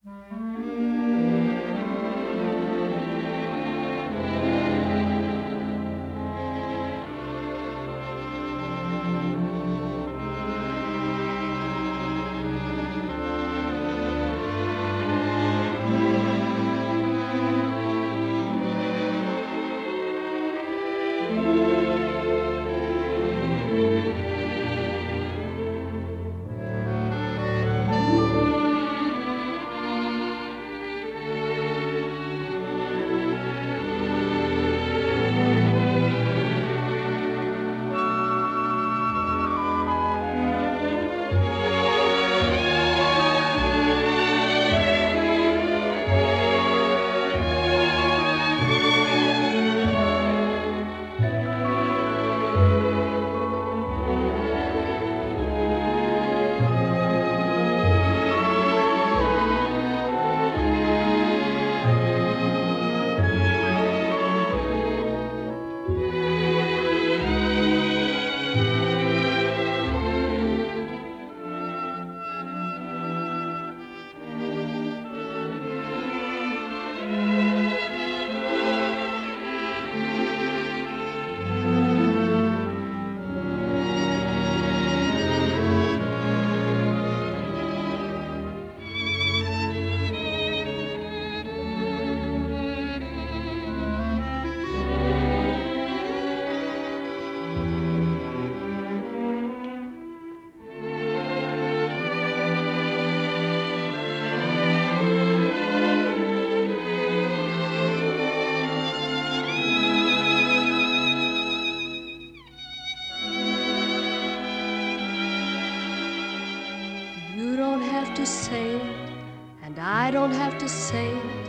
You don't have to say it, and I don't have to say it.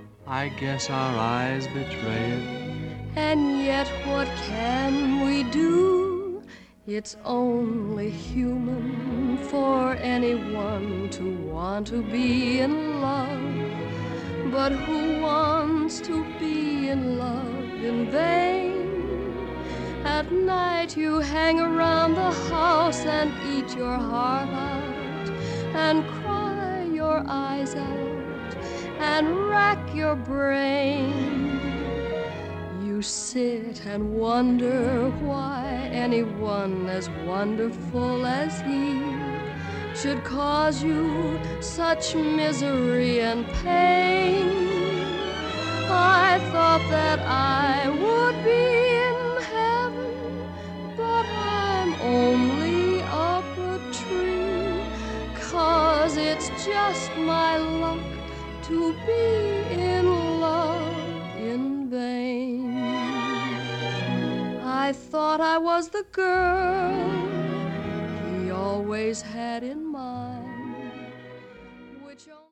I guess our eyes betray it. And yet what can we do? It's only human for anyone to want to be in love. But who wants to be in love in vain? At night you hang around the house and eat your heart out and cry your eyes out and rack your brain. You sit and wonder why anyone as wonderful as he should cause you such misery and pain. I thought that I would be in heaven, but I'm only up a tree, 'cause it's just my luck to be in love in vain. I thought I was the girl he always had in mind, which